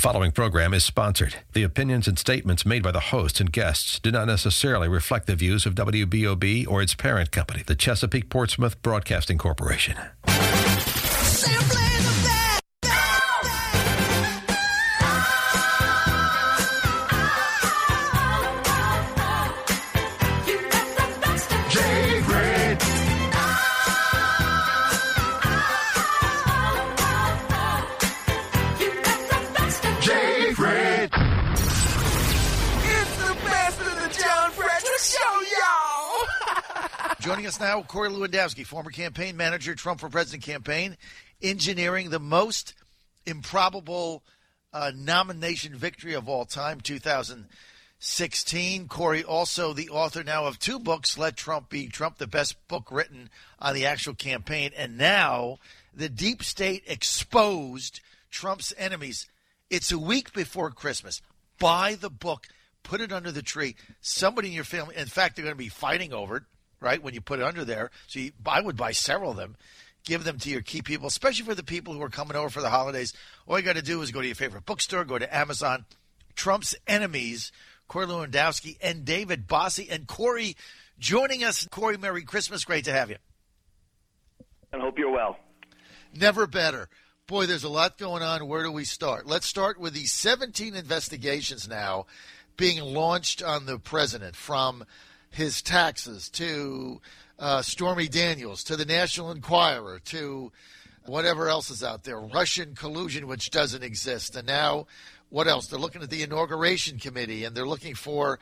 following program is sponsored. The opinions and statements made by the hosts and guests do not necessarily reflect the views of WBOB or its parent company, the Chesapeake Portsmouth Broadcasting Corporation. Joining us now, Corey Lewandowski, former campaign manager, Trump for President campaign, engineering the most improbable nomination victory of all time, 2016. Corey, also the author now of two books, Let Trump Be Trump, the best book written on the actual campaign, and now The Deep State Exposed, Trump's Enemies. It's a week before Christmas. Buy the book. Put it under the tree. Somebody in your family, in fact, they're going to be fighting over it. Right, when you put it under there. So I would buy several of them, give them to your key people, especially for the people who are coming over for the holidays. All you got to do is go to your favorite bookstore, go to Amazon. Trump's Enemies, Corey Lewandowski and David Bossie. And Corey joining us. Corey, Merry Christmas. Great to have you. I hope you're well. Never better. Boy, there's a lot going on. Where do we start? Let's start with the 17 investigations now being launched on the president, from his taxes to Stormy Daniels, to the National Enquirer, to whatever else is out there, Russian collusion, which doesn't exist. And now, what else? They're looking at the Inauguration Committee, and they're looking for,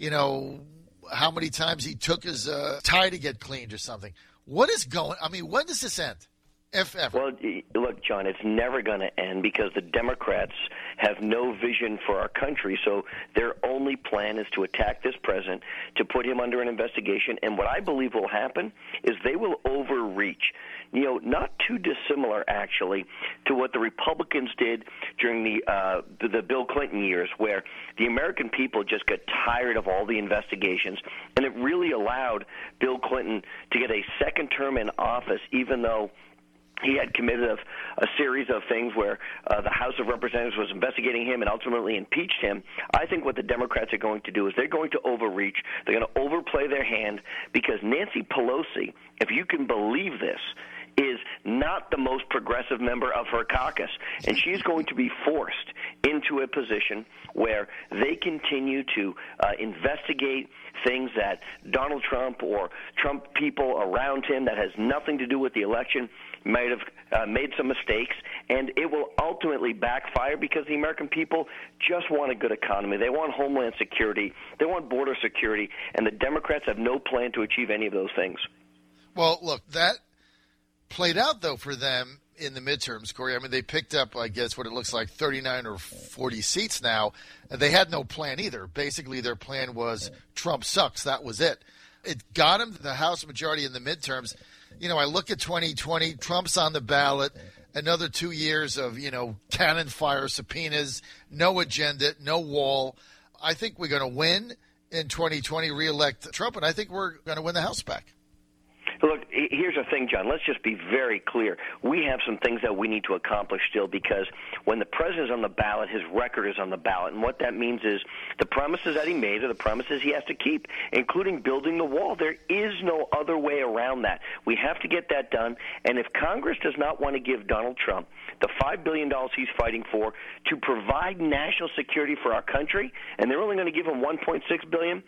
how many times he took his tie to get cleaned or something. What is going – when does this end, if ever? Well, look, John, it's never going to end because the Democrats have no vision for our country. So their only plan is to attack this president, to put him under an investigation. And what I believe will happen is they will overreach. Not too dissimilar, actually, to what the Republicans did during the Bill Clinton years, where the American people just got tired of all the investigations, and it really allowed Bill Clinton to get a second term in office, even though he had committed a series of things where the House of Representatives was investigating him and ultimately impeached him. I think what the Democrats are going to do is they're going to overreach. They're going to overplay their hand because Nancy Pelosi, if you can believe this, is not the most progressive member of her caucus. And she's going to be forced into a position where they continue to investigate things that Donald Trump or Trump people around him that has nothing to do with the election might have made some mistakes, and it will ultimately backfire because the American people just want a good economy. They want homeland security. They want border security, and the Democrats have no plan to achieve any of those things. Well, look, that played out, though, for them in the midterms, Corey. They picked up, I guess, what it looks like 39 or 40 seats now. They had no plan either. Basically, their plan was Trump sucks. That was it. It got him the House majority in the midterms. I look at 2020, Trump's on the ballot, another 2 years of, cannon fire subpoenas, no agenda, no wall. I think we're going to win in 2020, reelect Trump, and I think we're going to win the House back. Look, here's the thing, John. Let's just be very clear. We have some things that we need to accomplish still because when the president is on the ballot, his record is on the ballot. And what that means is the promises that he made are the promises he has to keep, including building the wall. There is no other way around that. We have to get that done. And if Congress does not want to give Donald Trump the $5 billion he's fighting for to provide national security for our country, and they're only going to give him $1.6 billion,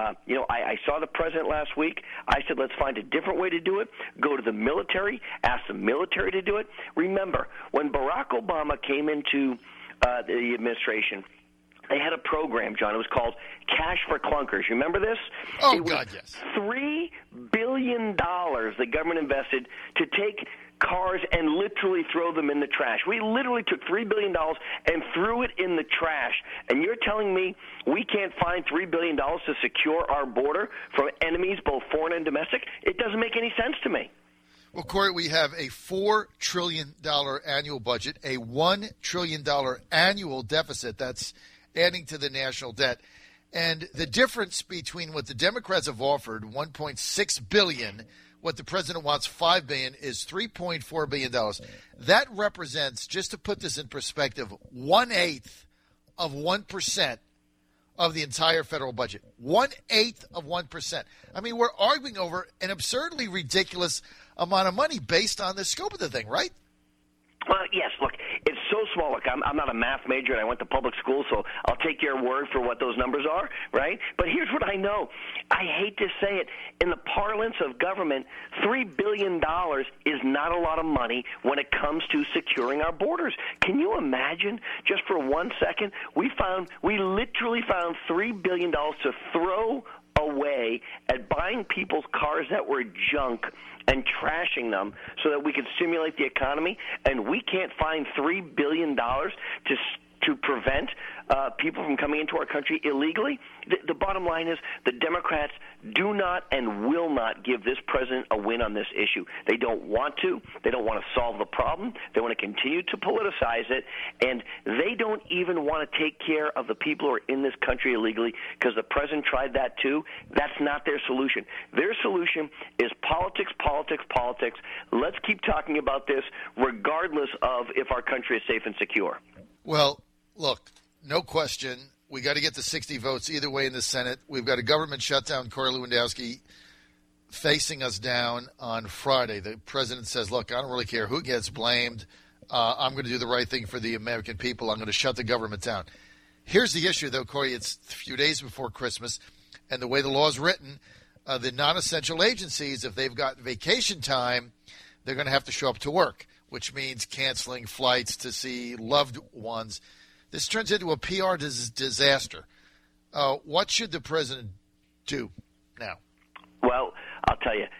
I saw the president last week. I said, let's find a different way to do it. Go to the military, ask the military to do it. Remember, when Barack Obama came into the administration, they had a program, John. It was called Cash for Clunkers. You remember this? Oh, God, yes. $3 billion the government invested to take cars and literally throw them in the trash. We literally took $3 billion and threw it in the trash. And you're telling me we can't find $3 billion to secure our border from enemies, both foreign and domestic? It doesn't make any sense to me. Well, Corey, we have a $4 trillion annual budget, a $1 trillion annual deficit. That's adding to the national debt. And the difference between what the Democrats have offered, $1.6 billion, what the president wants, $5 billion, is $3.4 billion. That represents, just to put this in perspective, 1/8 of 1% of the entire federal budget. 1/8 of 1%. I mean, we're arguing over an absurdly ridiculous amount of money based on the scope of the thing, right? Well, yes, look, it's so small. Look, I'm not a math major, and I went to public school, so I'll take your word for what those numbers are, right? But here's what I know. I hate to say it. In the parlance of government, $3 billion is not a lot of money when it comes to securing our borders. Can you imagine, just for 1 second, we literally found $3 billion to throw away at buying people's cars that were junk and trashing them so that we could stimulate the economy, and we can't find $3 billion to prevent people from coming into our country illegally? The bottom line is the Democrats do not and will not give this president a win on this issue. They don't want to. They don't want to solve the problem. They want to continue to politicize it, and they don't even want to take care of the people who are in this country illegally because the president tried that too. That's not their solution. Their solution is politics, politics, politics. Let's keep talking about this regardless of if our country is safe and secure. Well, look, no question. We got to get the 60 votes either way in the Senate. We've got a government shutdown. Corey Lewandowski facing us down on Friday. The president says, look, I don't really care who gets blamed. I'm going to do the right thing for the American people. I'm going to shut the government down. Here's the issue, though, Corey. It's a few days before Christmas, and the way the law is written, the non-essential agencies, if they've got vacation time, they're going to have to show up to work, which means canceling flights to see loved ones. This turns into a PR disaster. What should the president do now? Well, I'll tell you,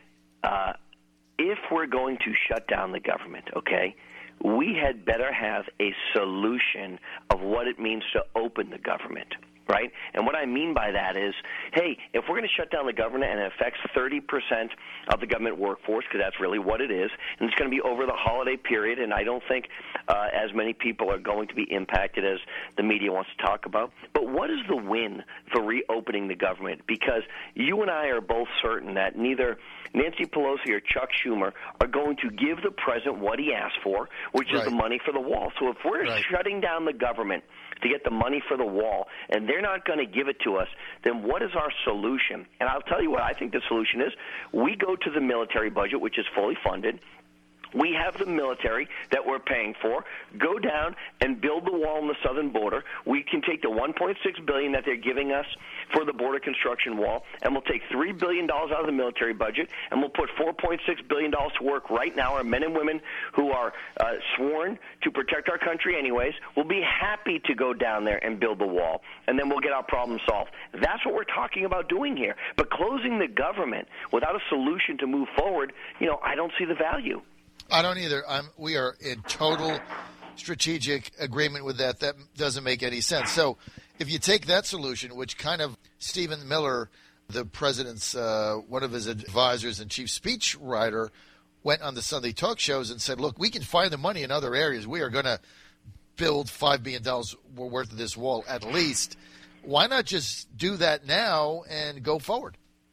if we're going to shut down the government, okay, we had better have a solution of what it means to open the government. Right? And what I mean by that is, hey, if we're going to shut down the government and it affects 30% of the government workforce, because that's really what it is, and it's going to be over the holiday period, and I don't think as many people are going to be impacted as the media wants to talk about. But what is the win for reopening the government? Because you and I are both certain that neither Nancy Pelosi or Chuck Schumer are going to give the president what he asked for, which is the money for the wall. So if we're shutting down the government to get the money for the wall, and they're not going to give it to us, then what is our solution? And I'll tell you what I think the solution is. We go to the military budget, which is fully funded. We have the military that we're paying for. Go down and build the wall on the southern border. We can take the $1.6 billion that they're giving us for the border construction wall, and we'll take $3 billion out of the military budget, and we'll put $4.6 billion to work right now. Our men and women who are sworn to protect our country anyways will be happy to go down there and build the wall, and then we'll get our problem solved. That's what we're talking about doing here. But closing the government without a solution to move forward, I don't see the value. I don't either. We are in total strategic agreement with that. That doesn't make any sense. So if you take that solution, which kind of Stephen Miller, the president's one of his advisors and chief speech writer, went on the Sunday talk shows and said, look, we can find the money in other areas. We are going to build $5 billion worth of this wall at least. Why not just do that now and go forward?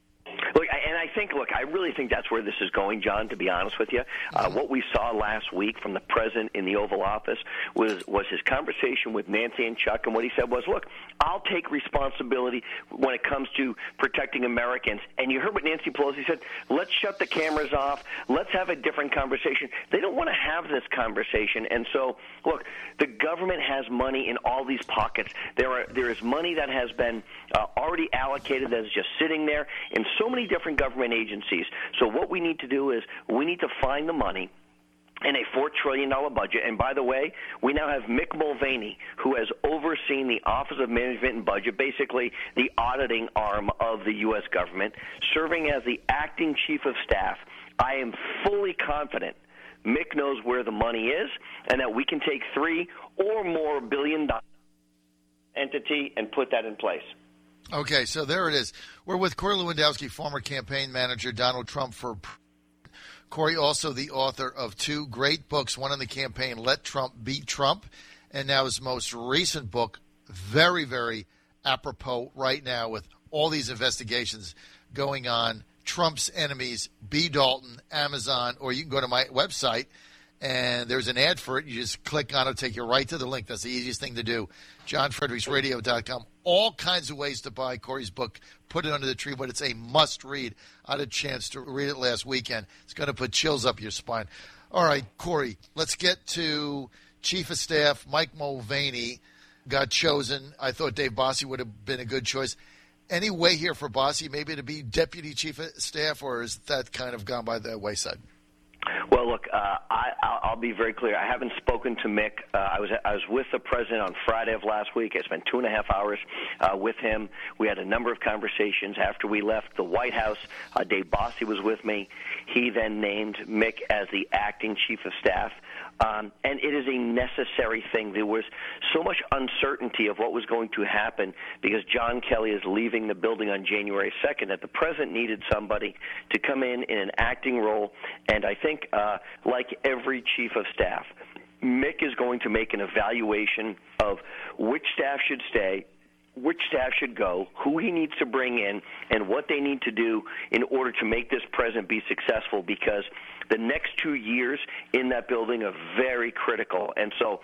I really think that's where this is going, John, to be honest with you. What we saw last week from the president in the Oval Office was his conversation with Nancy and Chuck, and what he said was, look, I'll take responsibility when it comes to protecting Americans. And you heard what Nancy Pelosi said, let's shut the cameras off, let's have a different conversation. They don't want to have this conversation. And so, look, the government has money in all these pockets. There is money that has been already allocated that is just sitting there in so many different government agencies. So what we need to do is we need to find the money in a $4 trillion budget. And by the way, we now have Mick Mulvaney, who has overseen the Office of Management and Budget, basically the auditing arm of the U.S. government, serving as the acting chief of staff. I am fully confident Mick knows where the money is and that we can take $3 or more billion entity and put that in place. Okay, so there it is. We're with Corey Lewandowski, former campaign manager, Donald Trump for Corey, also the author of two great books, one on the campaign, Let Trump Beat Trump, and now his most recent book, very, very apropos right now with all these investigations going on, Trump's Enemies, B. Dalton, Amazon, or you can go to my website, and there's an ad for it. You just click on it, take you right to the link. That's the easiest thing to do. JohnFredericksRadio.com. All kinds of ways to buy Corey's book, Put It Under the Tree, but it's a must-read. I had a chance to read it last weekend. It's going to put chills up your spine. All right, Corey, let's get to Chief of Staff Mike Mulvaney got chosen. I thought Dave Bossie would have been a good choice. Any way here for Bossie maybe to be Deputy Chief of Staff, or is that kind of gone by the wayside? Well, look, I'll be very clear. I haven't spoken to Mick. I was with the president on Friday of last week. I spent 2.5 hours with him. We had a number of conversations. After we left the White House, Dave Bossie was with me. He then named Mick as the acting chief of staff. And it is a necessary thing. There was so much uncertainty of what was going to happen because John Kelly is leaving the building on January 2nd that the president needed somebody to come in an acting role. And I think, like every chief of staff, Mick is going to make an evaluation of which staff should stay, which staff should go, who he needs to bring in, and what they need to do in order to make this president be successful, because the next 2 years in that building are very critical. And so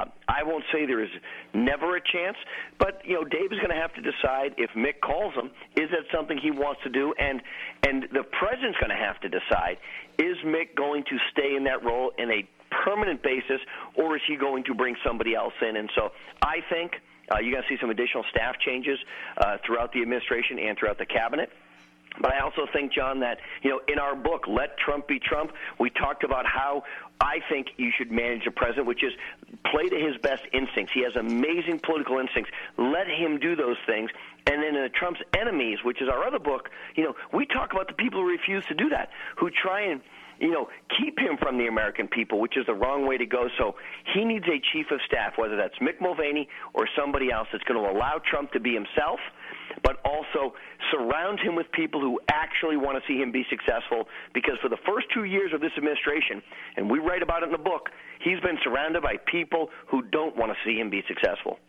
I won't say there is never a chance, but, Dave is going to have to decide if Mick calls him, is that something he wants to do? And the president's going to have to decide, is Mick going to stay in that role in a permanent basis, or is he going to bring somebody else in? And so I think you're going to see some additional staff changes throughout the administration and throughout the cabinet. But I also think, John, that, in our book, Let Trump Be Trump, we talked about how I think you should manage a president, which is play to his best instincts. He has amazing political instincts. Let him do those things. And then in Trump's Enemies, which is our other book, we talk about the people who refuse to do that, who try and keep him from the American people, which is the wrong way to go. So he needs a chief of staff, whether that's Mick Mulvaney or somebody else, that's going to allow Trump to be himself, but also surround him with people who actually want to see him be successful. Because for the first 2 years of this administration, and we write about it in the book, he's been surrounded by people who don't want to see him be successful.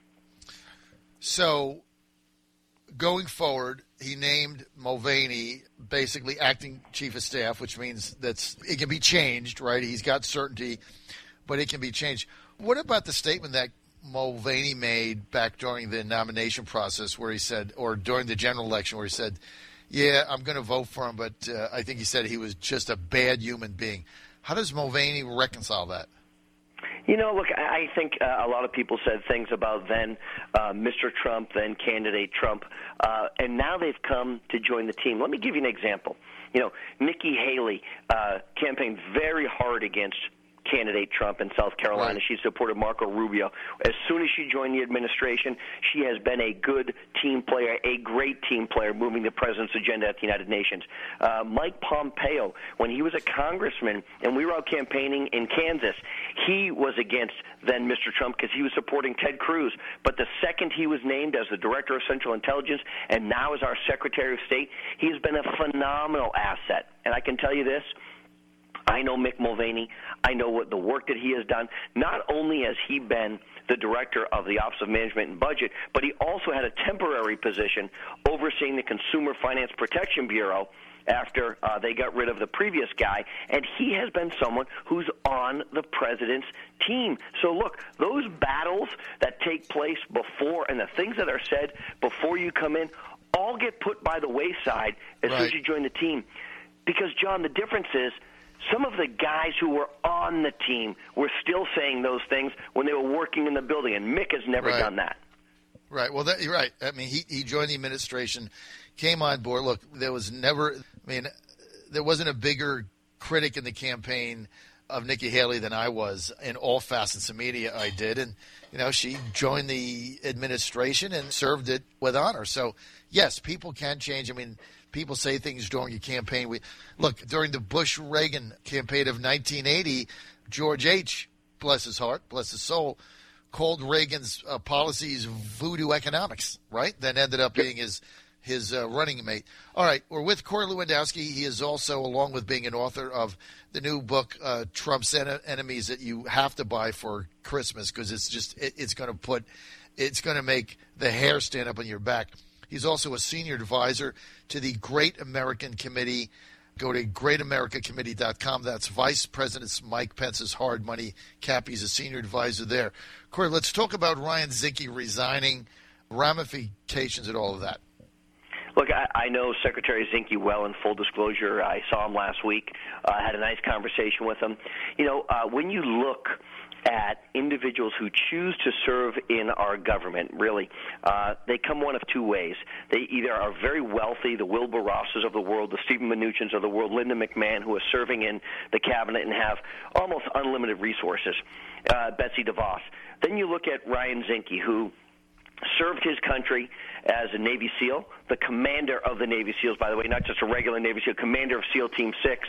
So going forward, he named Mulvaney basically acting chief of staff, which means it can be changed, right? He's got certainty, but it can be changed. What about the statement that Mulvaney made back during the nomination process where he said, or during the general election where he said, yeah, I'm going to vote for him, but I think he said he was just a bad human being. How does Mulvaney reconcile that? Look, I think a lot of people said things about then Mr. Trump, then candidate Trump, and now they've come to join the team. Let me give you an example. Nikki Haley campaigned very hard against candidate Trump in South Carolina. Right. She supported Marco Rubio. As soon as she joined the administration, she has been a good team player, a great team player, moving the president's agenda at the United Nations. Mike Pompeo, when he was a congressman and we were out campaigning in Kansas, he was against then Mr. Trump because he was supporting Ted Cruz. But the second he was named as the Director of Central Intelligence and now as our Secretary of State, he's been a phenomenal asset. And I can tell you this, I know Mick Mulvaney. I know what the work that he has done. Not only has he been the director of the Office of Management and Budget, but he also had a temporary position overseeing the Consumer Finance Protection Bureau after they got rid of the previous guy, and he has been someone who's on the president's team. So look, those battles that take place before and the things that are said before you come in all get put by the wayside as soon as you join the team. Because, John, the difference is some of the guys who were on the team were still saying those things when they were working in the building, and Mick has never done that. Right. Well, you're right. I mean, he joined the administration, came on board. Look, there wasn't a bigger critic in the campaign of Nikki Haley than I was in all facets of media. I did. And, she joined the administration and served it with honor. So, yes, people can change. I mean, people say things during your campaign. Look, during the Bush-Reagan campaign of 1980, George H., bless his heart, bless his soul, called Reagan's policies voodoo economics, right? That ended up being his running mate. All right, we're with Corey Lewandowski. He is also, along with being an author of the new book, Trump's Enemies, that you have to buy for Christmas because it's going to make the hair stand up on your back. He's also a senior advisor to the Great American Committee. Go to greatamericacommittee.com. That's Vice President Mike Pence's hard money cap. He's a senior advisor there. Corey, let's talk about Ryan Zinke resigning, ramifications and all of that. Look, I know Secretary Zinke well, in full disclosure. I saw him last week. I had a nice conversation with him. When you look at individuals who choose to serve in our government, really, they come one of two ways. They either are very wealthy, the Wilbur Rosses of the world, the Stephen Mnuchins of the world, Linda McMahon, who is serving in the cabinet and have almost unlimited resources, Betsy DeVos. Then you look at Ryan Zinke, who served his country as a Navy SEAL, the commander of the Navy SEALs, by the way, not just a regular Navy SEAL, commander of SEAL Team 6,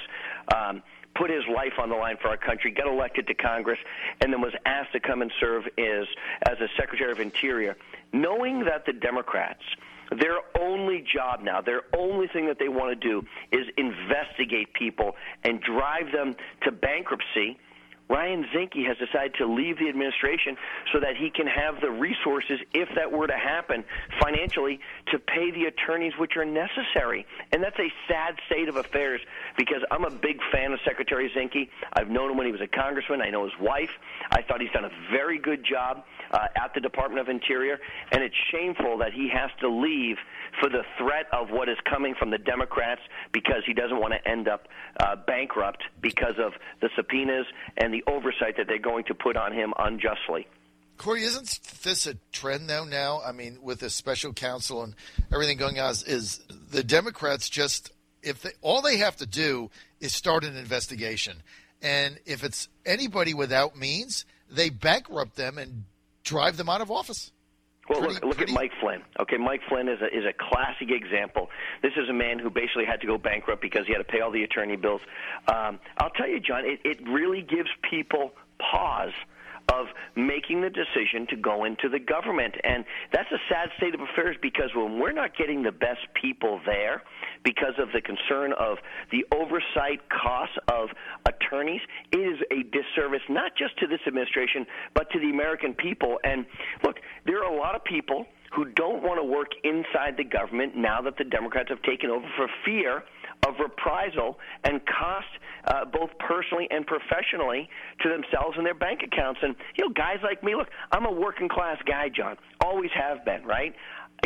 put his life on the line for our country, got elected to Congress, and then was asked to come and serve as a Secretary of Interior, knowing that the Democrats, their only job now, their only thing that they want to do is investigate people and drive them to bankruptcy. Ryan Zinke has decided to leave the administration so that he can have the resources, if that were to happen financially, to pay the attorneys which are necessary. And that's a sad state of affairs, because I'm a big fan of Secretary Zinke. I've known him when he was a congressman. I know his wife. I thought he's done a very good job at the Department of Interior, and it's shameful that he has to leave for the threat of what is coming from the Democrats, because he doesn't want to end up bankrupt because of the subpoenas and the oversight that they're going to put on him unjustly. Corey, isn't this a trend now? I mean, with the special counsel and everything going on, is the Democrats just, all they have to do is start an investigation. And if it's anybody without means, they bankrupt them and drive them out of office. Well, look at Mike Flynn. Okay, Mike Flynn is a classic example. This is a man who basically had to go bankrupt because he had to pay all the attorney bills. I'll tell you, John, it really gives people pause of making the decision to go into the government. And that's a sad state of affairs, because when we're not getting the best people there because of the concern of the oversight costs of attorneys, it is a disservice not just to this administration but to the American people. And look, there are a lot of people who don't want to work inside the government now that the Democrats have taken over, for fear of reprisal and cost, both personally and professionally, to themselves and their bank accounts. And, guys like me, look, I'm a working class guy, John, always have been, right?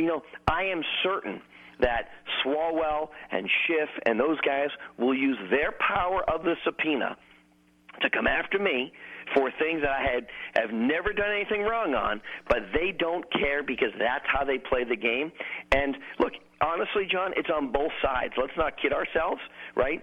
I am certain that Swalwell and Schiff and those guys will use their power of the subpoena to come after me for things that I have never done anything wrong on, but they don't care, because that's how they play the game. And look, honestly, John, it's on both sides. Let's not kid ourselves, right?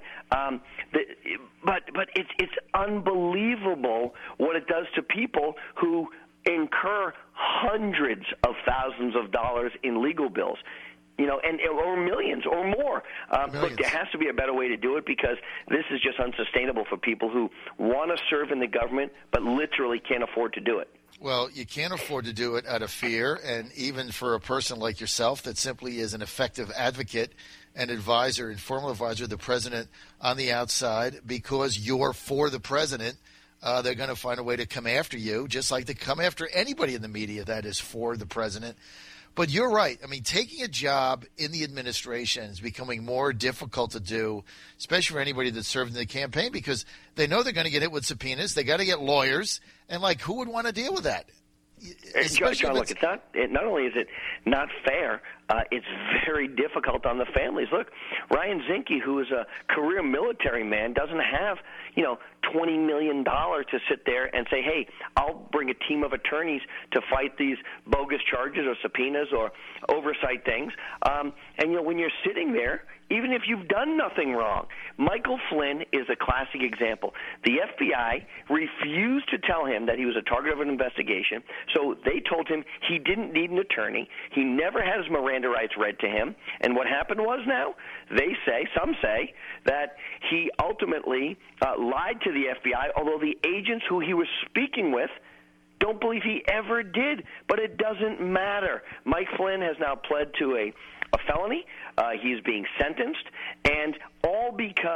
But it's unbelievable what it does to people who incur hundreds of thousands of dollars in legal bills. Or millions or more. Look, there has to be a better way to do it, because this is just unsustainable for people who want to serve in the government but literally can't afford to do it. Well, you can't afford to do it out of fear, and even for a person like yourself that simply is an effective advocate and advisor, informal advisor of the president on the outside, because you're for the president, they're going to find a way to come after you, just like they come after anybody in the media that is for the president. But you're right. I mean, taking a job in the administration is becoming more difficult to do, especially for anybody that's served in the campaign, because they know they're going to get hit with subpoenas. They got to get lawyers, and who would want to deal with that? John, look, not only is it not fair, it's very difficult on the families. Look, Ryan Zinke, who is a career military man, doesn't have, $20 million to sit there and say, hey, I'll bring a team of attorneys to fight these bogus charges or subpoenas or oversight things. And, when you're sitting there, even if you've done nothing wrong, Michael Flynn is a classic example. The FBI refused to tell him that he was a target of an investigation, so they told him he didn't need an attorney. He never had his Miranda rights read to him. And what happened was, now, some say, that he ultimately lied to the FBI, although the agents who he was speaking with don't believe he ever did. But it doesn't matter. Mike Flynn has now pled to a felony. He's being sentenced, and all because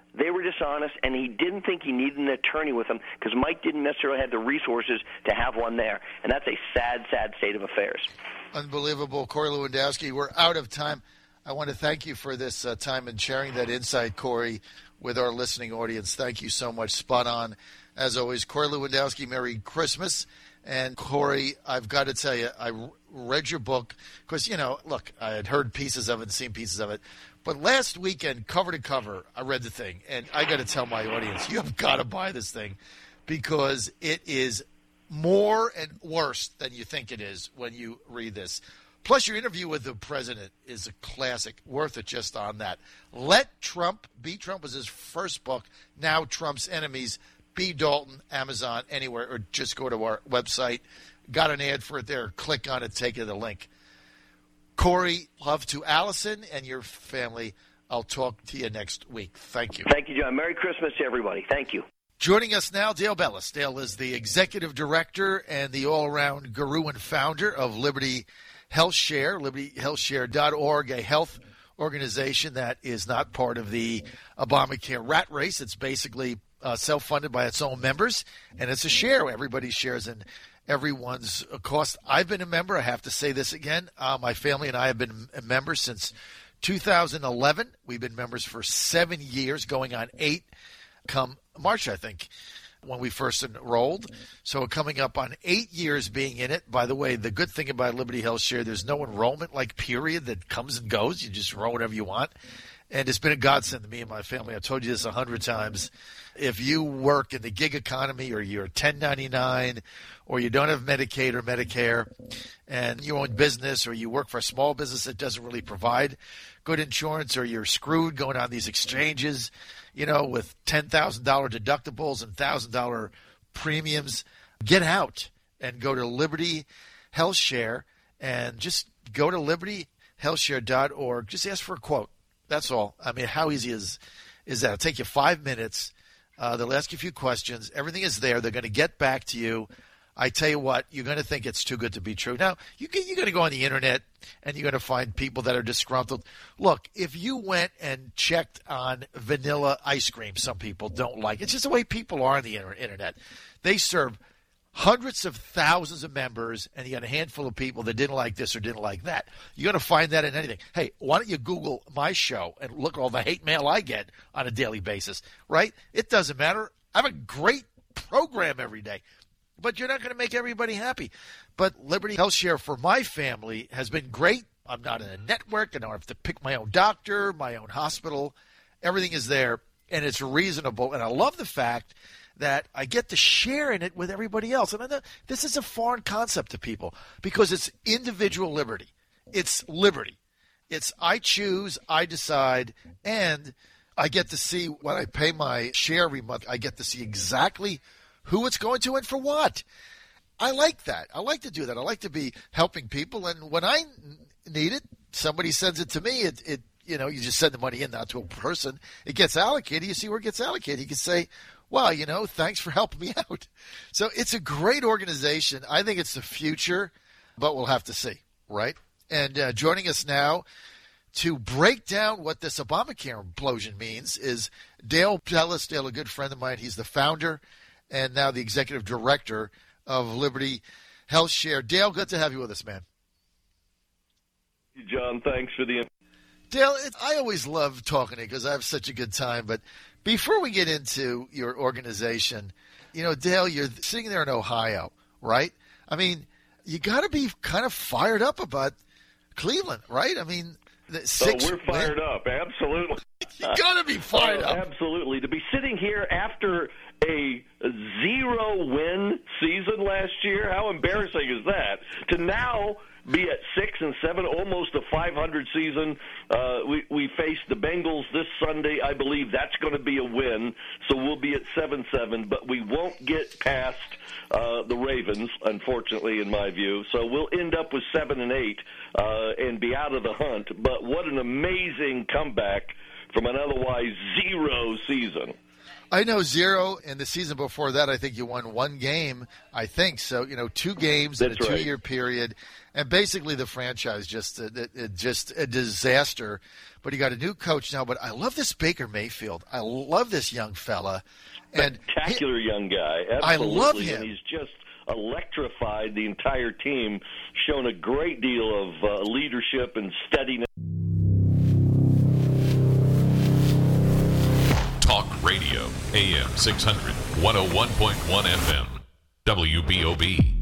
They were dishonest, and he didn't think he needed an attorney with him because Mike didn't necessarily have the resources to have one there. And that's a sad, sad state of affairs. Unbelievable. Corey Lewandowski, we're out of time. I want to thank you for this time and sharing that insight, Corey, with our listening audience. Thank you so much. Spot on. As always, Corey Lewandowski, Merry Christmas. And, Corey, I've got to tell you, I read your book because, look, I had heard pieces of it and seen pieces of it. But last weekend, cover to cover, I read the thing. And I got to tell my audience, you have got to buy this thing because it is more and worse than you think it is when you read this. Plus, your interview with the president is a classic, worth it just on that. Let Trump Be Trump was his first book. Now Trump's Enemies. B. Dalton, Amazon, anywhere, or just go to our website. Got an ad for it there. Click on it, take it to the link. Corey, love to Allison and your family. I'll talk to you next week. Thank you. Thank you, John. Merry Christmas to everybody. Thank you. Joining us now, Dale Bellis. Dale is the executive director and the all-around guru and founder of Liberty HealthShare, libertyhealthshare.org, a health organization that is not part of the Obamacare rat race. It's basically self-funded by its own members, and it's a share. Everybody shares in everyone's cost. I've been a member. I have to say this again. My family and I have been members since 2011. We've been members for 7 years, going on 8 come March, I think, when we first enrolled. So coming up on 8 years being in it. By the way, the good thing about Liberty HealthShare, there's no enrollment period that comes and goes. You just enroll whatever you want. And it's been a godsend to me and my family. I've told you this 100 times. If you work in the gig economy or you're 1099 or you don't have Medicaid or Medicare and you own business or you work for a small business that doesn't really provide good insurance or you're screwed going on these exchanges, with $10,000 deductibles and $1,000 premiums, get out and go to Liberty HealthShare and just go to libertyhealthshare.org. Just ask for a quote. That's all. I mean, how easy is that? It'll take you 5 minutes. They'll ask you a few questions. Everything is there. They're going to get back to you. I tell you what, you're going to think it's too good to be true. Now, you're going to go on the internet and you're going to find people that are disgruntled. Look, if you went and checked on vanilla ice cream, some people don't like it. It's just the way people are on the internet. They serve hundreds of thousands of members, and you got a handful of people that didn't like this or didn't like that. You're going to find that in anything. Hey, why don't you Google my show and look at all the hate mail I get on a daily basis, right? It doesn't matter. I have a great program every day, but you're not going to make everybody happy. But Liberty HealthShare for my family has been great. I'm not in a network. I don't have to pick my own doctor, my own hospital. Everything is there, and it's reasonable. And I love the fact that I get to share in it with everybody else. I mean, this is a foreign concept to people because it's individual liberty. It's liberty. It's I choose, I decide, and I get to see when I pay my share every month, I get to see exactly who it's going to and for what. I like that. I like to do that. I like to be helping people, and when I need it, somebody sends it to me. You just send the money in, not to a person. It gets allocated. You see where it gets allocated. You can say, well, thanks for helping me out. So it's a great organization. I think it's the future, but we'll have to see, right? And joining us now to break down what this Obamacare implosion means is Dale Bellis. Dale, a good friend of mine. He's the founder and now the executive director of Liberty HealthShare. Dale, good to have you with us, man. John, thanks for the Dale, I always love talking to you because I have such a good time. But before we get into your organization, Dale, you're sitting there in Ohio, right? I mean, you got to be kind of fired up about Cleveland, right? I mean, we're fired up, absolutely. You got to be fired up. Absolutely. To be sitting here after a 0-win season last year, how embarrassing is that? To now be at 6-7, almost a 500 season. We face the Bengals this Sunday. I believe that's going to be a win, so we'll be at 7-7, but we won't get past the Ravens, unfortunately, in my view. So we'll end up with 7-8 and be out of the hunt. But what an amazing comeback from an otherwise 0 season. I know 0, and the season before that, I think you won 1 game, I think. So, 2 games in a 2-year period. And basically the franchise just a disaster. But you got a new coach now. But I love this Baker Mayfield. I love this young fella. Spectacular young guy. Absolutely. I love him. And he's just electrified the entire team, shown a great deal of leadership and steadiness. Talk Radio, AM 600, 101.1 FM, WBOB.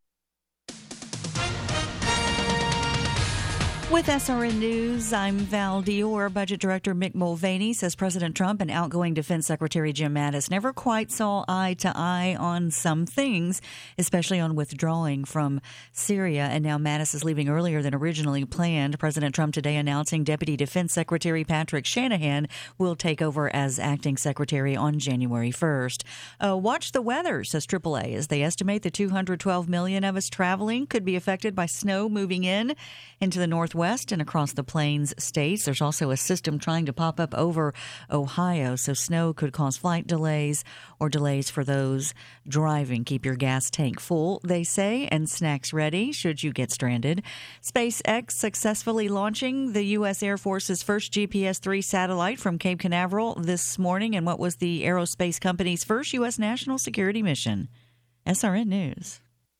With SRN News, I'm Val Dior. Budget Director Mick Mulvaney says President Trump and outgoing Defense Secretary Jim Mattis never quite saw eye to eye on some things, especially on withdrawing from Syria. And now Mattis is leaving earlier than originally planned. President Trump today announcing Deputy Defense Secretary Patrick Shanahan will take over as acting secretary on January 1st. Watch the weather, says AAA, as they estimate the 212 million of us traveling could be affected by snow moving into the northwest and across the Plains states. There's also a system trying to pop up over Ohio, so snow could cause flight delays or delays for those driving. Keep your gas tank full, they say, and snacks ready should you get stranded. SpaceX successfully launching the U.S. Air Force's first GPS-3 satellite from Cape Canaveral this morning in what was the aerospace company's first U.S. national security mission. SRN News.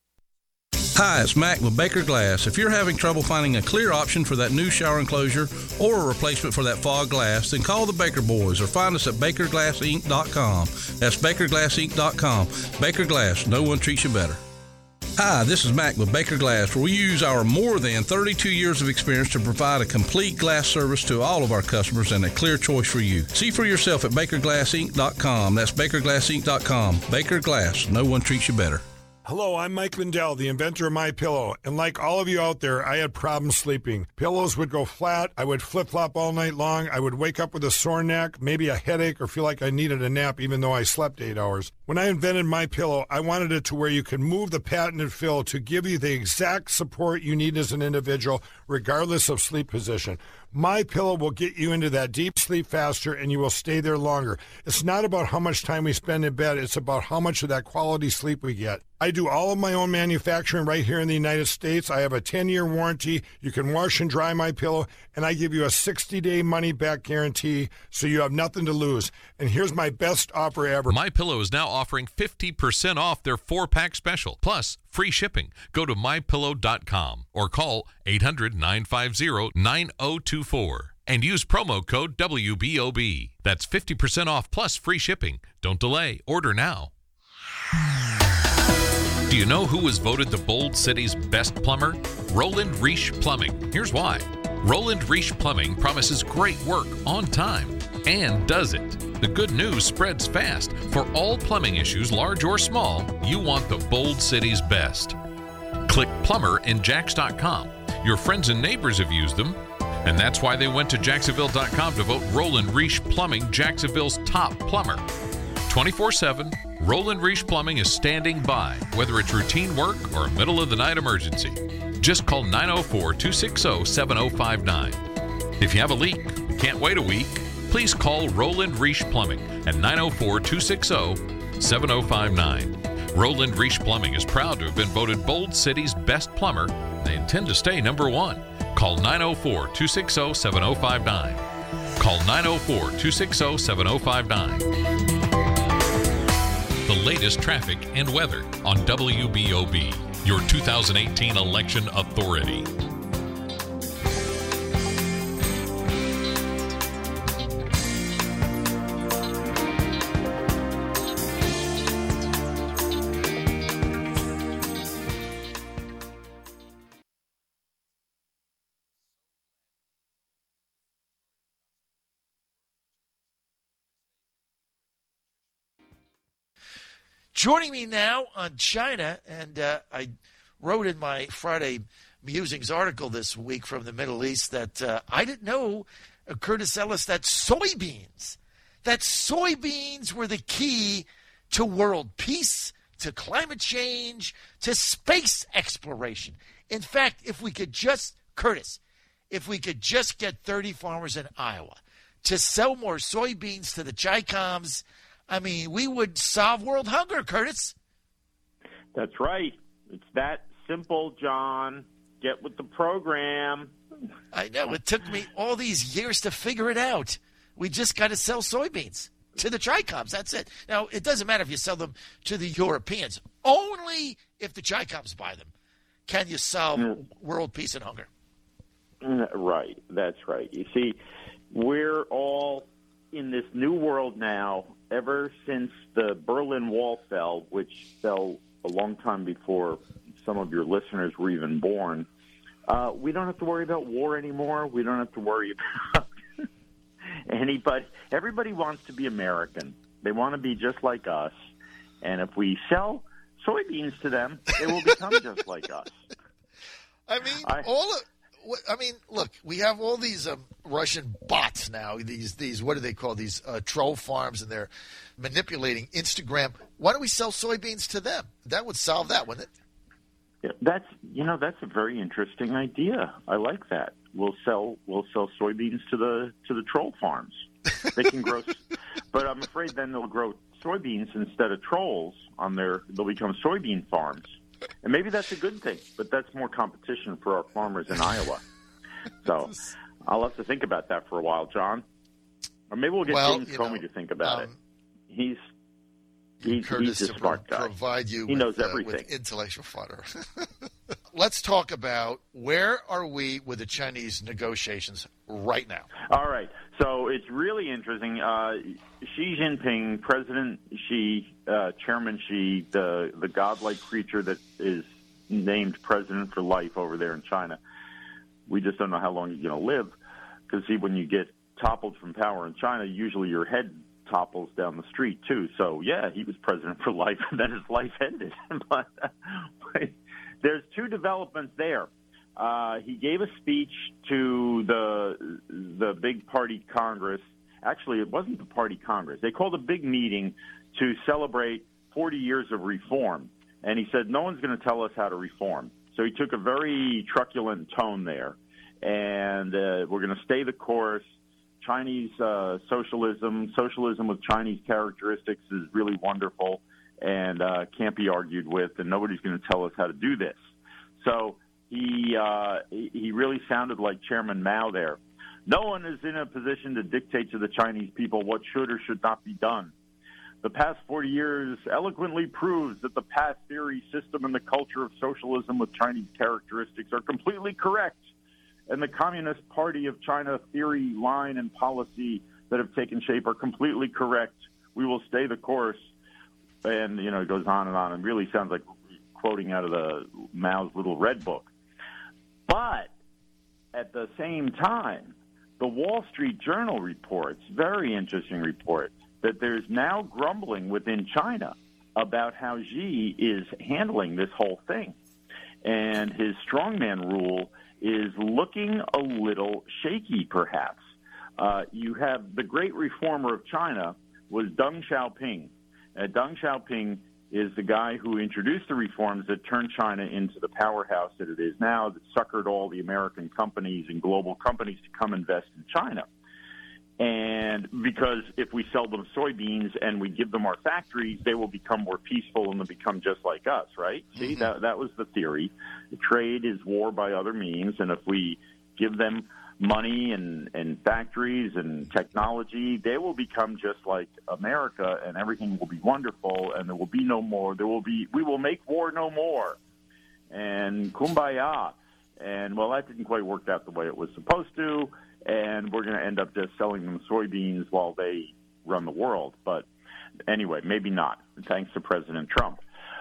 Hi, it's Mac with Baker Glass. If you're having trouble finding a clear option for that new shower enclosure or a replacement for that fog glass, then call the Baker Boys or find us at BakerGlassInc.com. That's BakerGlassInc.com. Baker Glass, no one treats you better. Hi, this is Mac with Baker Glass, where we use our more than 32 years of experience to provide a complete glass service to all of our customers and a clear choice for you. See for yourself at BakerGlassInc.com. That's BakerGlassInc.com. Baker Glass, no one treats you better. Hello, I'm Mike Lindell, the inventor of MyPillow, and like all of you out there, I had problems sleeping. Pillows would go flat, I would flip-flop all night long, I would wake up with a sore neck, maybe a headache, or feel like I needed a nap even though I slept 8 hours. When I invented MyPillow, I wanted it to where you could move the patented fill to give you the exact support you need as an individual, regardless of sleep position. MyPillow will get you into that deep sleep faster, and you will stay there longer. It's not about how much time we spend in bed. It's about how much of that quality sleep we get. I do all of my own manufacturing right here in the United States. I have a 10-year warranty. You can wash and dry MyPillow, and I give you a 60-day money-back guarantee, so you have nothing to lose. And here's my best offer ever. MyPillow is now offering 50% off their 4-pack special, plus free shipping. Go to MyPillow.com or call 800-950-9024 and use promo code WBOB. That's 50% off plus free shipping. Don't delay. Order now. Do you know who was voted the Bold City's best plumber? Roland Reich Plumbing. Here's why. Roland Reich Plumbing promises great work on time and does it. The good news spreads fast. For all plumbing issues, large or small, you want the Bold City's best. Click plumber in Jax.com. Your friends and neighbors have used them, and that's why they went to Jacksonville.com to vote Roland Reich Plumbing Jacksonville's top plumber. 24/7, Roland Reich Plumbing is standing by, whether it's routine work or a middle-of-the-night emergency. Just call 904-260-7059. If you have a leak, can't wait a week, please call Roland Reich Plumbing at 904-260-7059. Roland Reich Plumbing is proud to have been voted Bold City's best plumber. They intend to stay number one. Call 904-260-7059. Call 904-260-7059. The latest traffic and weather on WBOB, your 2018 election authority. Joining me now on China, and I wrote in my Friday Musings article this week from the Middle East that I didn't know, Curtis Ellis, that soybeans were the key to world peace, to climate change, to space exploration. In fact, if we could just get 30 farmers in Iowa to sell more soybeans to the Chi-Coms, I mean, we would solve world hunger, Curtis. That's right. It's that simple, John. Get with the program. I know. It took me all these years to figure it out. We just got to sell soybeans to the Tricoms. That's it. Now, it doesn't matter if you sell them to the Europeans. Only if the Tricoms buy them can you solve world peace and hunger. Right. That's right. You see, we're all in this new world now ever since the Berlin Wall fell, which fell a long time before some of your listeners were even born. We don't have to worry about war anymore. We don't have to worry about anybody. Everybody wants to be American. They want to be just like us. And if we sell soybeans to them, they will become just like us. I mean, look, we have all these Russian bots now. These what do they call these troll farms, and they're manipulating Instagram. Why don't we sell soybeans to them? That would solve that, wouldn't it? Yeah, that's a very interesting idea. I like that. We'll sell soybeans to the troll farms. They can grow, but I'm afraid then they'll grow soybeans instead of trolls they'll become soybean farms. And maybe that's a good thing, but that's more competition for our farmers in Iowa. So I'll have to think about that for a while, John. Or maybe we'll get James Comey to think about it. He's a smart guy. Provide you he knows everything. With intellectual fodder. Let's talk about where are we with the Chinese negotiations right now. All right. So it's really interesting. Xi Jinping, President Xi, Chairman Xi, the godlike creature that is named president for life over there in China. We just don't know how long he's going to live because, see, when you get toppled from power in China, usually your head topples down the street, too. So, yeah, he was president for life, and then his life ended. But there's two developments there. He gave a speech to the big party Congress. Actually, it wasn't the party Congress. They called a big meeting to celebrate 40 years of reform. And he said, no one's going to tell us how to reform. So he took a very truculent tone there. And we're going to stay the course. Chinese socialism with Chinese characteristics is really wonderful and can't be argued with, and nobody's going to tell us how to do this. So he really sounded like Chairman Mao there. No one is in a position to dictate to the Chinese people what should or should not be done. The past 40 years eloquently proves that the past theory, system, and the culture of socialism with Chinese characteristics are completely correct. And the Communist Party of China theory, line, and policy that have taken shape are completely correct. We will stay the course. And, it goes on and on. It really sounds like quoting out of the Mao's Little Red Book. But at the same time, the Wall Street Journal reports, very interesting report, that there's now grumbling within China about how Xi is handling this whole thing. And his strongman rule is looking a little shaky, perhaps. You have the great reformer of China was Deng Xiaoping. Deng Xiaoping is the guy who introduced the reforms that turned China into the powerhouse that it is now, that suckered all the American companies and global companies to come invest in China. And because if we sell them soybeans and we give them our factories, they will become more peaceful and they'll become just like us, right? Mm-hmm. See, that was the theory. Trade is war by other means, and if we give them money and factories and technology, they will become just like America, and everything will be wonderful, and there will be no more. We will make war no more, and kumbaya. And, well, that didn't quite work out the way it was supposed to, and we're going to end up just selling them soybeans while they run the world. But anyway, maybe not, thanks to President Trump.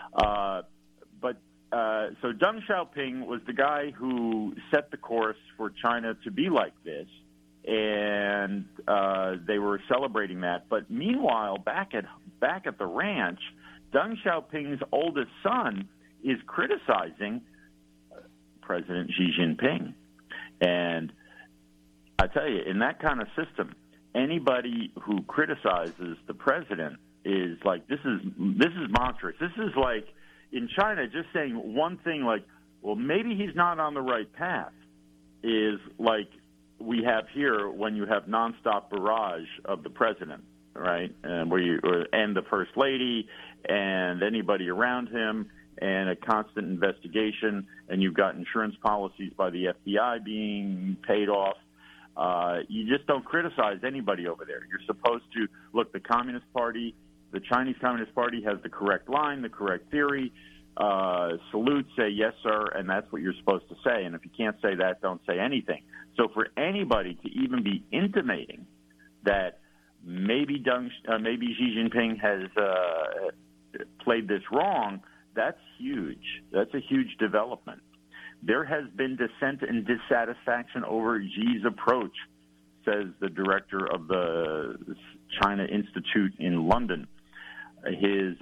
So Deng Xiaoping was the guy who set the course for China to be like this, and they were celebrating that. But meanwhile, back at the ranch, Deng Xiaoping's oldest son is criticizing President Xi Jinping. And I tell you, in that kind of system, anybody who criticizes the president is like, this is monstrous. This is like, in China, just saying one thing like, well, maybe he's not on the right path, is like we have here when you have nonstop barrage of the president. right? And the First Lady and anybody around him, and a constant investigation, and you've got insurance policies by the FBI being paid off. You just don't criticize anybody over there. You're supposed to look. The Communist Party, the Chinese Communist Party, has the correct line, the correct theory. Salute, say yes, sir, and that's what you're supposed to say. And if you can't say that, don't say anything. So for anybody to even be intimating that maybe Xi Jinping has played this wrong, that's huge. That's a huge development. There has been dissent and dissatisfaction over Xi's approach, says the director of the China Institute in London. There's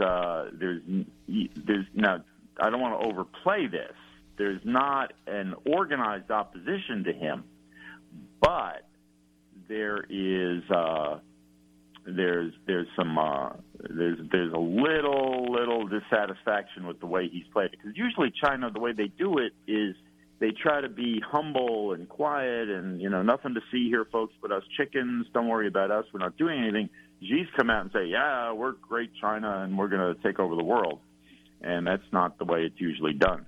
now, I don't want to overplay this. There's not an organized opposition to him, but there is there's a little dissatisfaction with the way he's played it, because usually China, the way they do it is they try to be humble and quiet and, nothing to see here, folks, but us chickens. Don't worry about us. We're not doing anything. Xi's come out and say, yeah, we're great, China, and we're going to take over the world. And that's not the way it's usually done.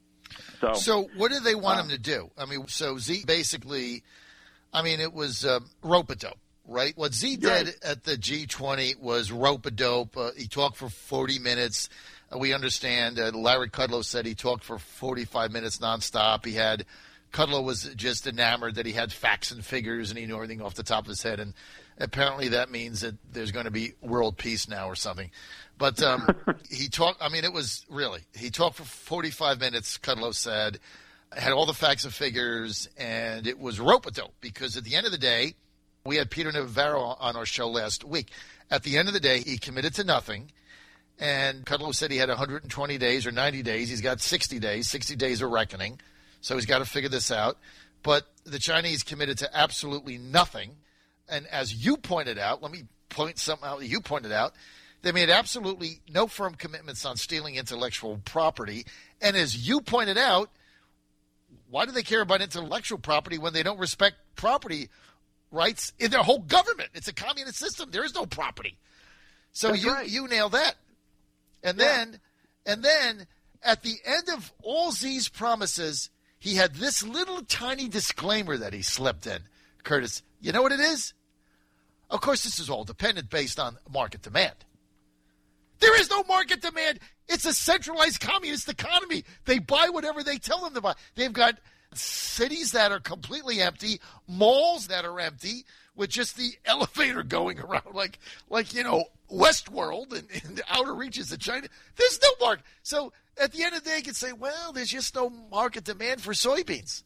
So what do they want him to do? I mean, so Xi basically, it was rope-a-dope, right? What Xi did at the G20 was rope-a-dope. He talked for 40 minutes. We understand Larry Kudlow said he talked for 45 minutes nonstop. Kudlow was just enamored that he had facts and figures and he knew everything off the top of his head. And apparently that means that there's going to be world peace now or something. But he talked, he talked for 45 minutes, Kudlow said, had all the facts and figures, and it was rope-a-dope because at the end of the day, we had Peter Navarro on our show last week. At the end of the day, he committed to nothing. And Kudlow said he had 120 days or 90 days. He's got 60 days of reckoning. So he's got to figure this out. But the Chinese committed to absolutely nothing. And as you pointed out, let me point something out that you pointed out, they made absolutely no firm commitments on stealing intellectual property. And as you pointed out, why do they care about intellectual property when they don't respect property rights in their whole government? It's a communist system. There is no property. So you nailed that. And then at the end of all Xi's promises, he had this little tiny disclaimer that he slipped in. Curtis, you know what it is? Of course, this is all dependent based on market demand. There is no market demand. It's a centralized communist economy. They buy whatever they tell them to buy. They've got cities that are completely empty, malls that are empty, with just the elevator going around like Westworld and the outer reaches of China. There's no market. So at the end of the day, you can say, well, there's just no market demand for soybeans.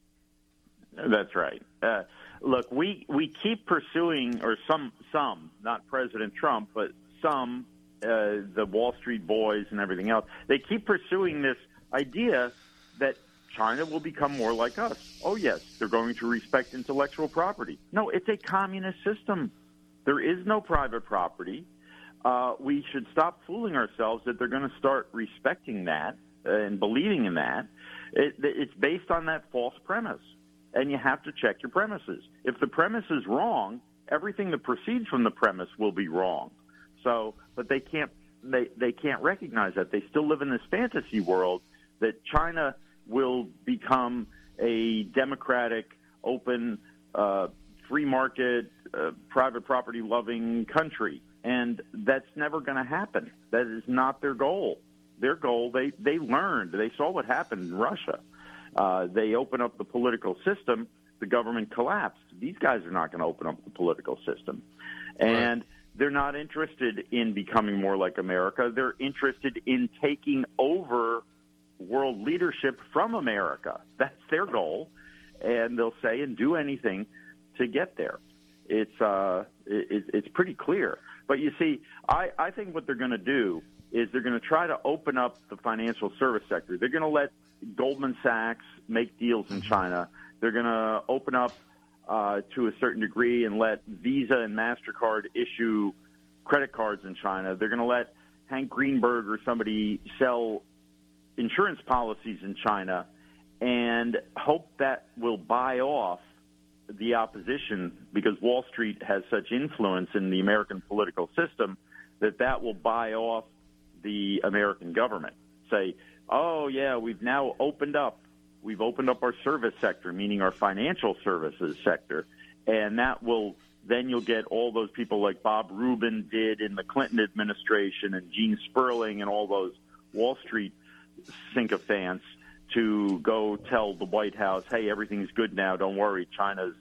That's right. Look, we keep pursuing, or some, not President Trump, but some, the Wall Street boys and everything else, they keep pursuing this idea that China will become more like us. Oh, yes, they're going to respect intellectual property. No, it's a communist system. There is no private property. We should stop fooling ourselves that they're going to start respecting that and believing in that. It's based on that false premise, and you have to check your premises. If the premise is wrong, everything that proceeds from the premise will be wrong. So, but they can't recognize that. They still live in this fantasy world that China will become a democratic, open, free market, private property loving country. And that's never going to happen. That is not their goal. Their goal, they learned. They saw what happened in Russia. They opened up the political system. The government collapsed. These guys are not going to open up the political system. And they're not interested in becoming more like America. They're interested in taking over world leadership from America. That's their goal. And they'll say and do anything to get there. It's pretty clear. But you see, I think what they're going to do is they're going to try to open up the financial service sector. They're going to let Goldman Sachs make deals in China. They're going to open up to a certain degree and let Visa and MasterCard issue credit cards in China. They're going to let Hank Greenberg or somebody sell insurance policies in China and hope that will buy off the opposition, because Wall Street has such influence in the American political system, that will buy off the American government. Say, oh, yeah, we've now opened up. We've opened up our service sector, meaning our financial services sector, and that will then you'll get all those people like Bob Rubin did in the Clinton administration and Gene Sperling and all those Wall Street sycophants to go tell the White House, hey, everything's good now, don't worry, China's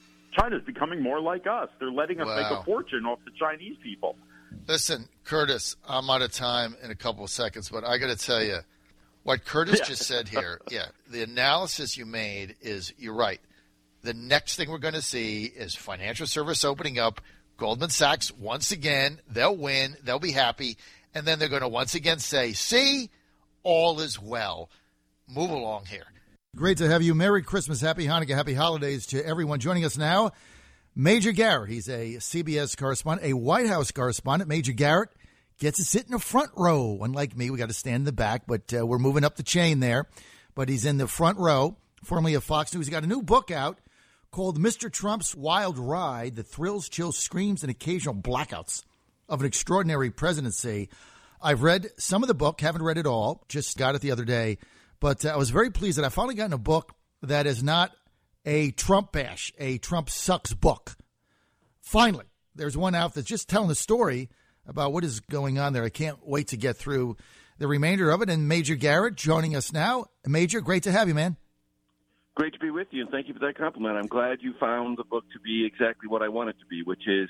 becoming more like us. They're letting us make a fortune off the Chinese people. Listen, Curtis, I'm out of time in a couple of seconds, but I got to tell you, what Curtis just said here, the analysis you made is, you're right. The next thing we're going to see is financial service opening up. Goldman Sachs, once again, they'll win, they'll be happy, and then they're going to once again say, see, all is well. Move along here. Great to have you. Merry Christmas, Happy Hanukkah, Happy Holidays to everyone. Joining us now, Major Garrett. He's a CBS correspondent, a White House correspondent. Major Garrett gets to sit in the front row. Unlike me, we got to stand in the back, but we're moving up the chain there. But he's in the front row, formerly of Fox News. He's got a new book out called Mr. Trump's Wild Ride, The Thrills, Chills, Screams, and Occasional Blackouts of an Extraordinary Presidency. I've read some of the book, haven't read it all, just got it the other day. But I was very pleased that I finally gotten a book that is not a Trump bash, a Trump sucks book. Finally, there's one out that's just telling the story about what is going on there. I can't wait to get through the remainder of it. And Major Garrett joining us now. Major, great to have you, man. Great to be with you, and thank you for that compliment. I'm glad you found the book to be exactly what I want it to be, which is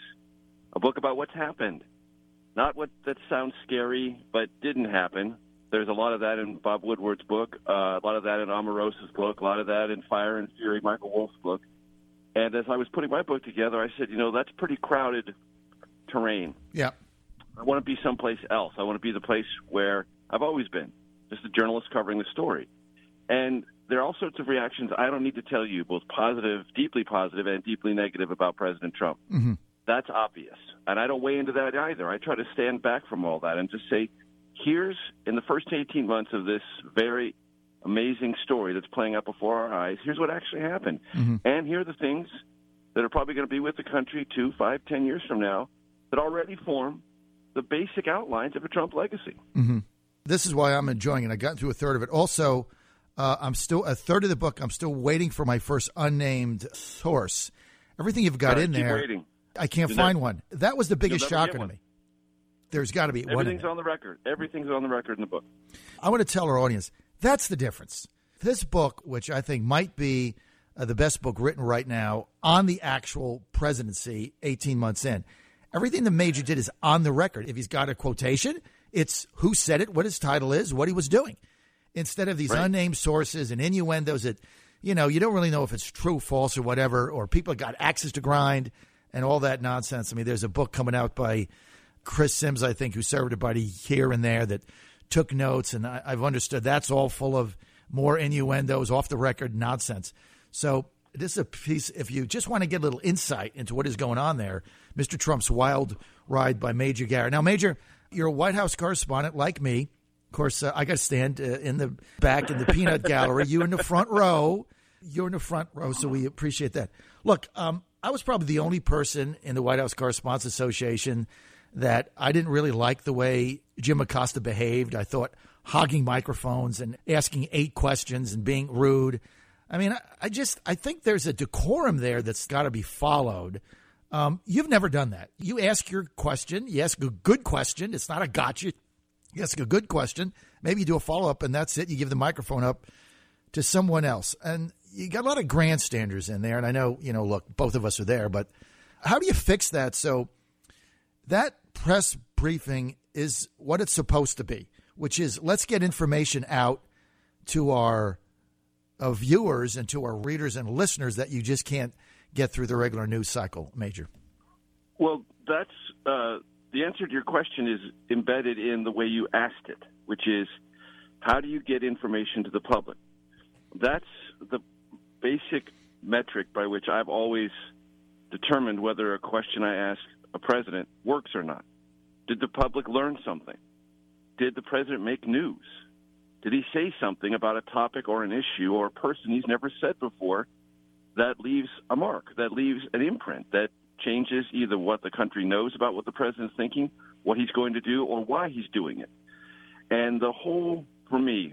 a book about what's happened. Not what that sounds scary, but didn't happen. There's a lot of that in Bob Woodward's book, a lot of that in Omarosa's book, a lot of that in Fire and Fury, Michael Wolff's book. And as I was putting my book together, I said, that's pretty crowded terrain. Yeah. I want to be someplace else. I want to be the place where I've always been, just a journalist covering the story. And there are all sorts of reactions I don't need to tell you, both positive, deeply positive, and deeply negative about President Trump. Mm-hmm. That's obvious. And I don't weigh into that either. I try to stand back from all that and just say, here's, in the first 18 months of this very amazing story that's playing out before our eyes, here's what actually happened. Mm-hmm. And here are the things that are probably going to be with the country 2, 5, 10 years from now that already form the basic outlines of a Trump legacy. Mm-hmm. This is why I'm enjoying it. I got through a third of it. Also, I'm still a third of the book. I'm still waiting for my first unnamed source. Everything you've got in there, waiting. I can't find one. That was the biggest shocker to me. There's got to be one. Everything's on the record. Everything's on the record in the book. I want to tell our audience, that's the difference. This book, which I think might be the best book written right now on the actual presidency 18 months in, everything the Major did is on the record. If he's got a quotation, it's who said it, what his title is, what he was doing. Instead of these unnamed sources and innuendos that, you don't really know if it's true, false, or whatever, or people got axes to grind and all that nonsense. I mean, there's a book coming out by Chris Sims, I think, who served everybody here and there that took notes, and I've understood that's all full of more innuendos, off-the-record nonsense. So this is a piece, if you just want to get a little insight into what is going on there, Mr. Trump's Wild Ride by Major Garrett. Now, Major, you're a White House correspondent like me. Of course, I got to stand in the back in the peanut gallery. You in the front row. You're in the front row, so we appreciate that. Look, I was probably the only person in the White House Correspondents Association that I didn't really like the way Jim Acosta behaved. I thought hogging microphones and asking 8 questions and being rude. I mean, I think there's a decorum there that's got to be followed. You've never done that. You ask your question. You ask a good question. It's not a gotcha. You ask a good question. Maybe you do a follow-up, and that's it. You give the microphone up to someone else. And you got a lot of grandstanders in there. And I know, look, both of us are there. But how do you fix that so that press briefing is what it's supposed to be, which is let's get information out to our viewers and to our readers and listeners that you just can't get through the regular news cycle, Major? Well, that's the answer to your question is embedded in the way you asked it, which is how do you get information to the public? That's the basic metric by which I've always determined whether a question I ask a president works or not. Did the public learn something? Did the president make news? Did he say something about a topic or an issue or a person he's never said before that leaves a mark, that leaves an imprint, that changes either what the country knows about what the president's thinking, what he's going to do, or why he's doing it. And for me,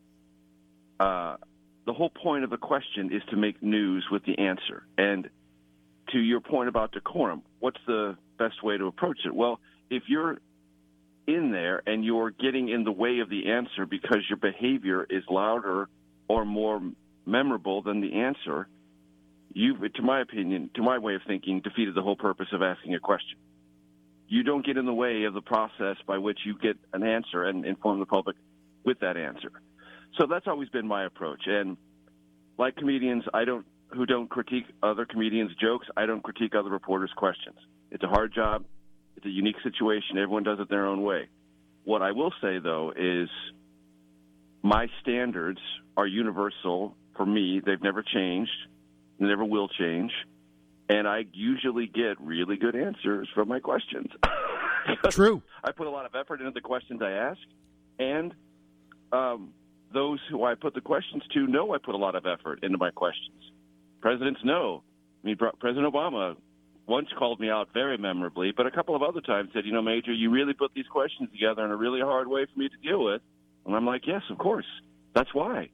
the whole point of the question is to make news with the answer. And to your point about decorum, what's the best way to approach it? Well, if you're in there and you're getting in the way of the answer because your behavior is louder or more memorable than the answer, you've, to my opinion, to my way of thinking, defeated the whole purpose of asking a question. You don't get in the way of the process by which you get an answer and inform the public with that answer. So that's always been my approach. And like comedians, who don't critique other comedians' jokes, I don't critique other reporters' questions. It's a hard job. It's a unique situation. Everyone does it their own way. What I will say, though, is my standards are universal for me. They've never changed. Never will change. And I usually get really good answers from my questions. True. I put a lot of effort into the questions I ask, and those who I put the questions to know I put a lot of effort into my questions. Presidents know. I mean, President Obama once called me out very memorably, but a couple of other times said, Major, you really put these questions together in a really hard way for me to deal with. And I'm like, yes, of course. That's why.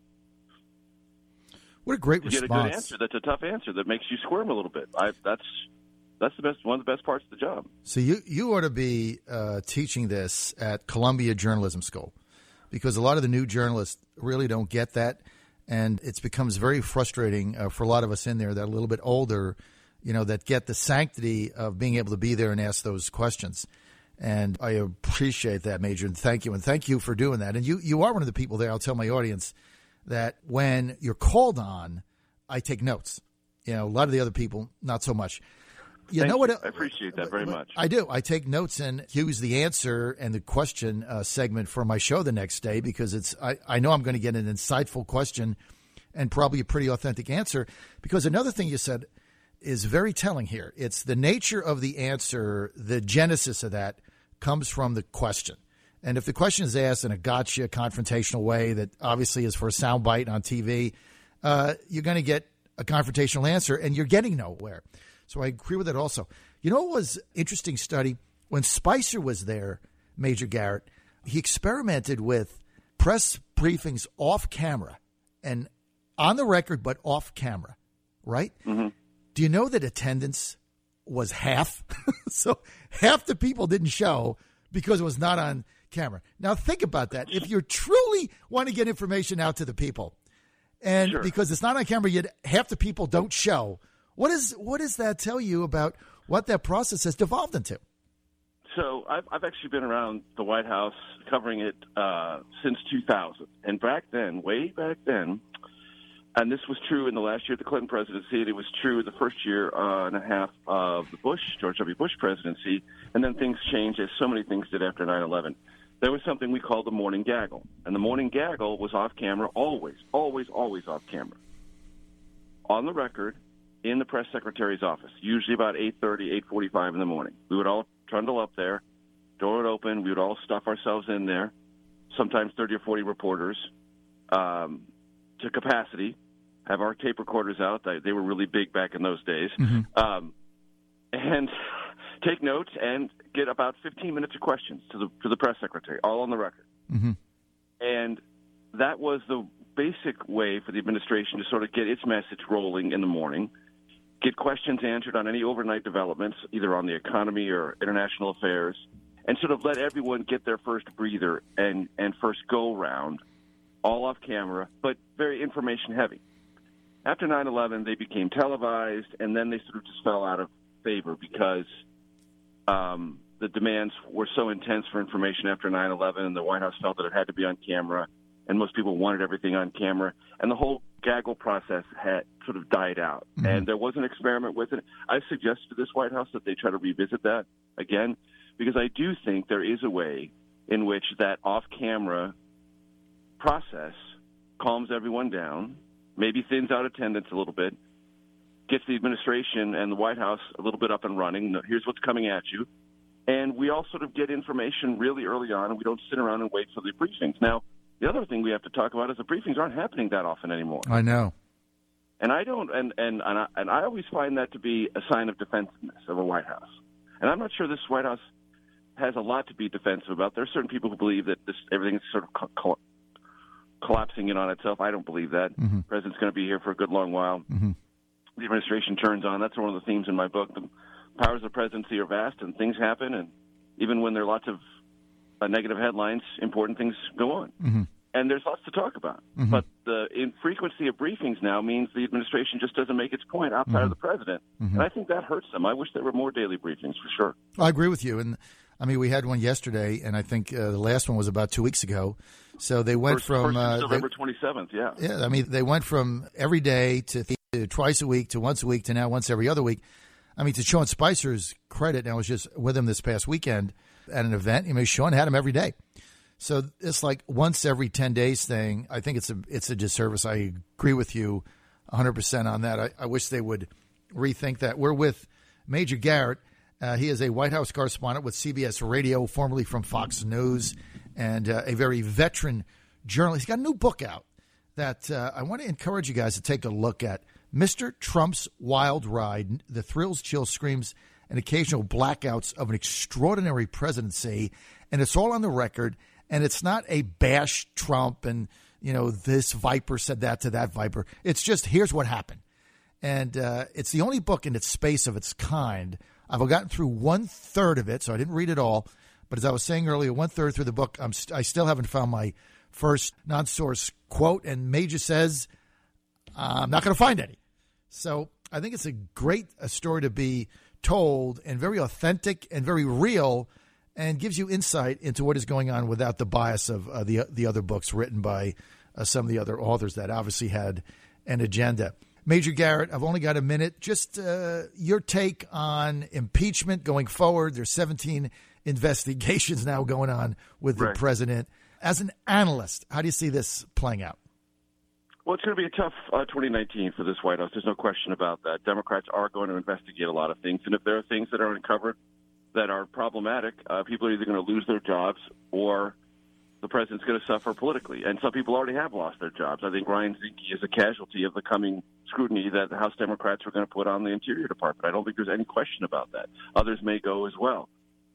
What a great response. To get a good answer, that's a tough answer that makes you squirm a little bit. That's the best, one of the best parts of the job. So you ought to be teaching this at Columbia Journalism School, because a lot of the new journalists really don't get that, and it becomes very frustrating for a lot of us in there that are a little bit older, that get the sanctity of being able to be there and ask those questions. And I appreciate that, Major, and thank you. And thank you for doing that. And you are one of the people there, I'll tell my audience, that when you're called on, I take notes. A lot of the other people, not so much. You know what? I appreciate that very much. I do. I take notes and use the answer and the question segment for my show the next day, because I know I'm going to get an insightful question and probably a pretty authentic answer. Because another thing you said is very telling here. It's the nature of the answer, the genesis of that comes from the question. And if the question is asked in a gotcha, confrontational way that obviously is for a soundbite on TV, you're going to get a confrontational answer, and you're getting nowhere. So I agree with that also. You know what was interesting study? When Spicer was there, Major Garrett, he experimented with press briefings off camera and on the record, but off camera, right? Mm-hmm. Do you know that attendance was half? So half the people didn't show because it was not on camera. Now think about that. If you truly want to get information out to the people, and sure, because it's not on camera, yet half the people don't show, what does that tell you about what that process has devolved into? So I've actually been around the White House covering it since 2000. And back then, way back then, and this was true in the last year of the Clinton presidency, and it was true the first year and a half of the George W. Bush presidency, and then things changed, as so many things did after 9/11. There was something we called the morning gaggle. And the morning gaggle was off camera, always off camera. On the record, in the press secretary's office, usually about 8:30, 8:45 in the morning. We would all trundle up there, door would open, we would all stuff ourselves in there, sometimes 30 or 40 reporters, to capacity, have our tape recorders out. They were really big back in those days. Mm-hmm. And take notes and get about 15 minutes of questions to the press secretary, all on the record. Mm-hmm. And that was the basic way for the administration to sort of get its message rolling in the morning, get questions answered on any overnight developments, either on the economy or international affairs, and sort of let everyone get their first breather and first go-round, all off camera, but very information-heavy. After 9/11, they became televised, and then they sort of just fell out of favor because the demands were so intense for information after 9/11, and the White House felt that it had to be on camera, and most people wanted everything on camera, and the whole gaggle process had sort of died out. Mm-hmm. And there was an experiment with it. I suggested to this White House that they try to revisit that again, because I do think there is a way in which that off-camera process calms everyone down, maybe thins out attendance a little bit, gets the administration and the White House a little bit up and running. Here's what's coming at you. And we all sort of get information really early on, and we don't sit around and wait for the briefings. Now, the other thing we have to talk about is the briefings aren't happening that often anymore. I know. And I don't, and I always find that to be a sign of defensiveness of a White House. And I'm not sure this White House has a lot to be defensive about. There are certain people who believe that everything is sort of collapsing in on itself. I don't believe that. The president's going to be here for a good long while. The administration turns on. That's one of the themes in my book. The powers of the presidency are vast, and things happen. And even when there are lots of negative headlines, important things go on. And there's lots to talk about. But the infrequency of briefings now means the administration just doesn't make its point outside of the president. And I think that hurts them. I wish there were more daily briefings, for sure. I agree with you. And, I mean, we had one yesterday, and I think the last one was about 2 weeks ago. So they went from November 27th, yeah. Yeah, I mean, they went from every day to twice a week to once a week to now once every other week. I mean, to Sean Spicer's credit, and I was just with him this past weekend at an event. I mean, Sean had him every day. So it's like once every 10 days thing. I think it's a disservice. I agree with you 100% on that. I wish they would rethink that. We're with Major Garrett. He is a White House correspondent with CBS Radio, formerly from Fox News, and a very veteran journalist. He's got a new book out that I want to encourage you guys to take a look at. Mr. Trump's Wild Ride, the thrills, chills, screams, and occasional blackouts of an extraordinary presidency. And it's all on the record. And it's not a bash Trump and, you know, this Viper said that to that Viper. It's just, here's what happened. And it's the only book in its space of its kind. I've gotten through 1/3 of it, so I didn't read it all. But as I was saying earlier, 1/3 through the book, I still haven't found my first non-source quote. And Major says, I'm not going to find any. So I think it's a great story to be told and very authentic and very real, and gives you insight into what is going on without the bias of the other books written by some of the other authors that obviously had an agenda. Major Garrett, I've only got a minute. Just your take on impeachment going forward. There's 17 investigations now going on with the president. As an analyst, how do you see this playing out? Well, it's going to be a tough 2019 for this White House. There's no question about that. Democrats are going to investigate a lot of things, and if there are things that are uncovered that are problematic, people are either going to lose their jobs or the president's going to suffer politically. And some people already have lost their jobs. I think Ryan Zinke is a casualty of the coming scrutiny that the House Democrats are going to put on the Interior Department. I don't think there's any question about that. Others may go as well.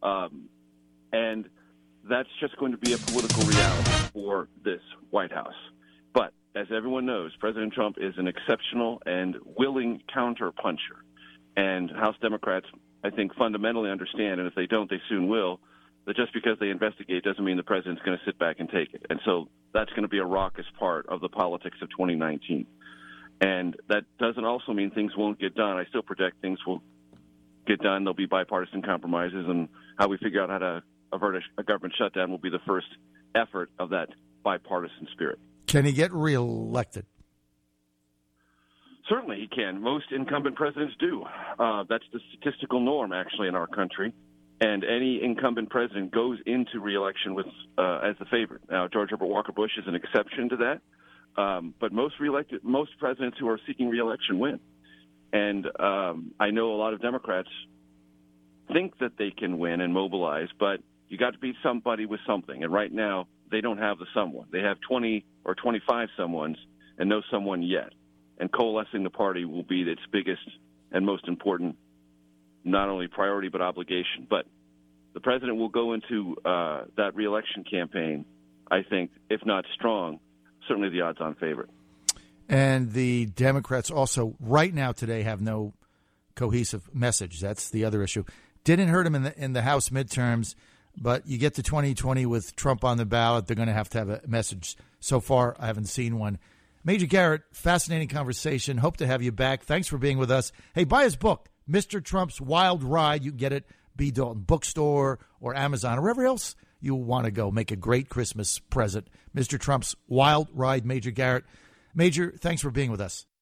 And that's just going to be a political reality for this White House. But as everyone knows, President Trump is an exceptional and willing counterpuncher. And House Democrats, I think, fundamentally understand, and if they don't, they soon will, that just because they investigate doesn't mean the president's going to sit back and take it. And so that's going to be a raucous part of the politics of 2019. And that doesn't also mean things won't get done. I still project things will get done. There'll be bipartisan compromises, and how we figure out how to avert a government shutdown will be the first effort of that bipartisan spirit. Can he get reelected? Certainly he can. Most incumbent presidents do. That's the statistical norm, actually, in our country. And any incumbent president goes into reelection with as the favorite. Now, George Herbert Walker Bush is an exception to that. But most presidents who are seeking reelection win. And I know a lot of Democrats think that they can win and mobilize, but you got to be somebody with something. And right now, they don't have the someone. They have 20 or 25 someones and no someone yet. And coalescing the party will be its biggest and most important, not only priority but obligation. But the president will go into that reelection campaign, I think, if not strong, certainly the odds-on favorite. And the Democrats also, right now today, have no cohesive message. That's the other issue. Didn't hurt him in the House midterms, but you get to 2020 with Trump on the ballot, they're going to have a message. So far, I haven't seen one. Major Garrett, fascinating conversation. Hope to have you back. Thanks for being with us. Hey, buy his book, Mr. Trump's Wild Ride. You can get it B. Dalton Bookstore or Amazon or wherever else you want to go. Make a great Christmas present. Mr. Trump's Wild Ride, Major Garrett. Major, thanks for being with us.